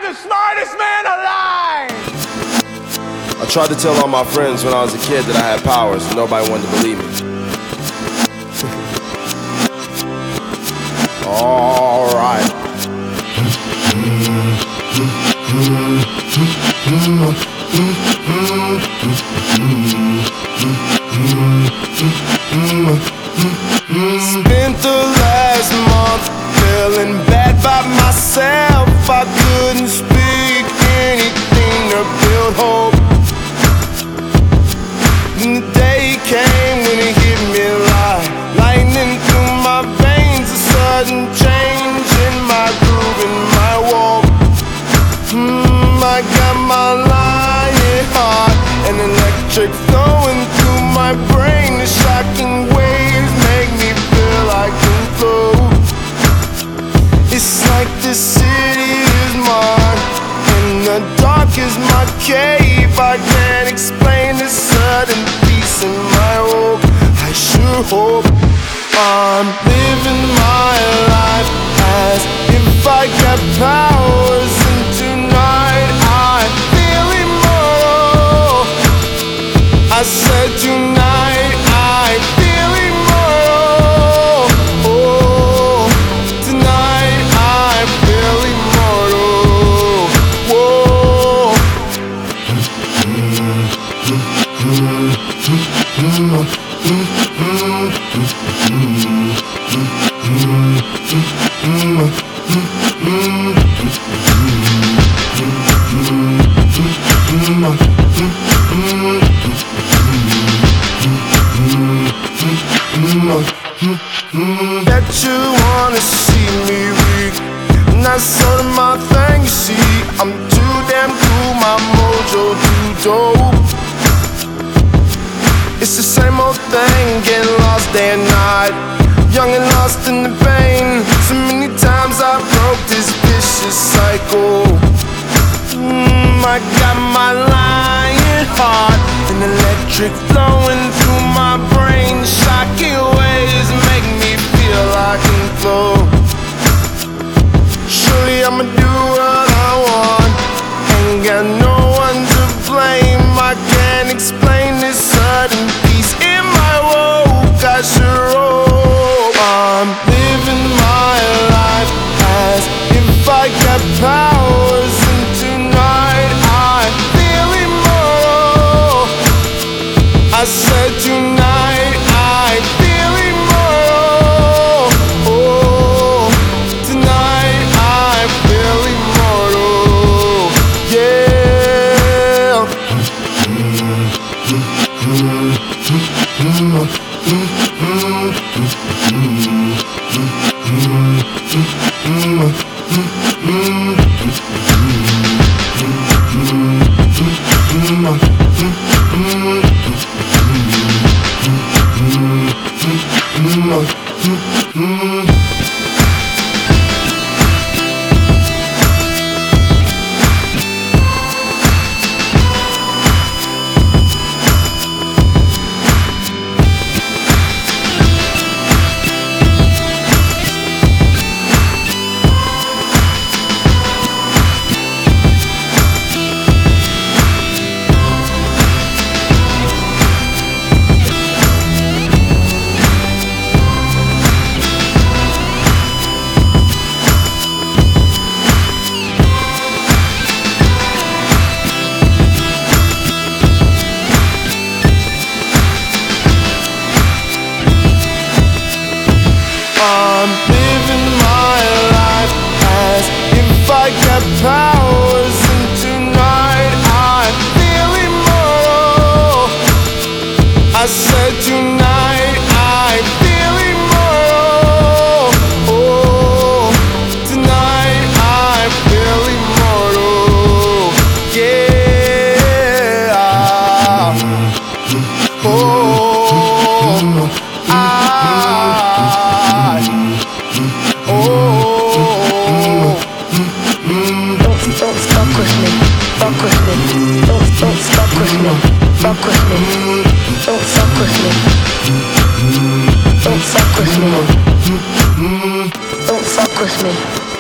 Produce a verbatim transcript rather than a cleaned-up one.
the smartest man alive! I tried to tell all my friends when I was a kid that I had powers, and nobody wanted to believe me. Alright. Spent the last month feeling bad by myself. I couldn't speak anything to build hope. And the day came when it hit me like lightning through my veins. A sudden change in my groove and my walk. Mm, I got my lion heart, an electric flowing through my brain. The shocking waves make me feel I can float. It's like the city is mine, and the dark is my cave. I can't explain the sudden peace in my hope. I sure hope I'm living my life as if I got powers, and tonight I feel immortal. I said tonight I feel immortal. Oh, tonight I feel immortal. Whoa. That you wanna see me weak, and that's sort of my thing. You see, I'm too damn cool, my mojo too dope. It's the same old thing, getting lost day and night, young and lost in the pain. So many times I broke this vicious cycle. Mm, I got my lion heart, an electric flowing through my brain. Shocking waves make me feel I can float. Surely I'ma do what I want, ain't got no one to blame. I can't explain this sudden peace in my woke. I sure hope I'm living my life as if I got powers, and tonight I feel immortal. I said tonight I feel immortal. Oh, tonight I feel immortal. Yeah. I'm living my life as if I got powers, and tonight I feel immortal. I said tonight I feel immortal. Oh, tonight I feel immortal. Yeah. Oh, I Don't fuck with me, fuck with me. Don't don't fuck with me, fuck with me. Don't fuck with me. Don't fuck with me. Don't fuck with me.